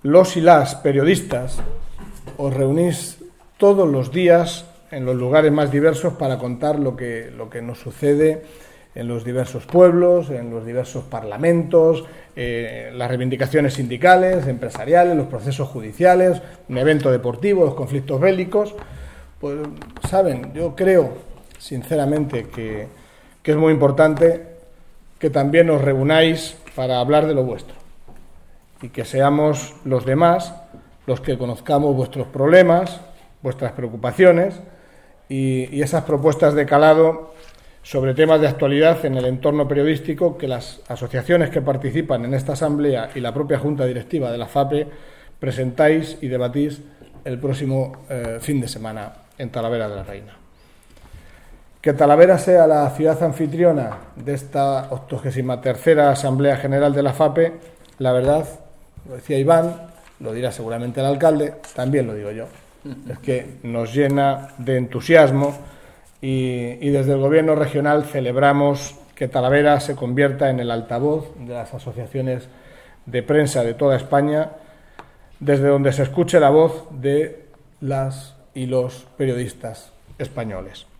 los y las periodistas os reunís todos los días en los lugares más diversos para contar lo que nos sucede en los diversos pueblos, en los diversos parlamentos, las reivindicaciones sindicales, empresariales, los procesos judiciales, un evento deportivo, los conflictos bélicos. Pues, saben, yo creo sinceramente que es muy importante que también os reunáis para hablar de lo vuestro y que seamos los demás los que conozcamos vuestros problemas, vuestras preocupaciones y esas propuestas de calado sobre temas de actualidad en el entorno periodístico que las asociaciones que participan en esta asamblea y la propia Junta Directiva de la FAPE presentáis y debatís el próximo fin de semana en Talavera de la Reina. Que Talavera sea la ciudad anfitriona de esta 83ª Asamblea General de la FAPE, la verdad, lo decía Iván, lo dirá seguramente el alcalde, también lo digo yo, es que nos llena de entusiasmo y desde el Gobierno regional celebramos que Talavera se convierta en el altavoz de las asociaciones de prensa de toda España, desde donde se escuche la voz de las y los periodistas españoles.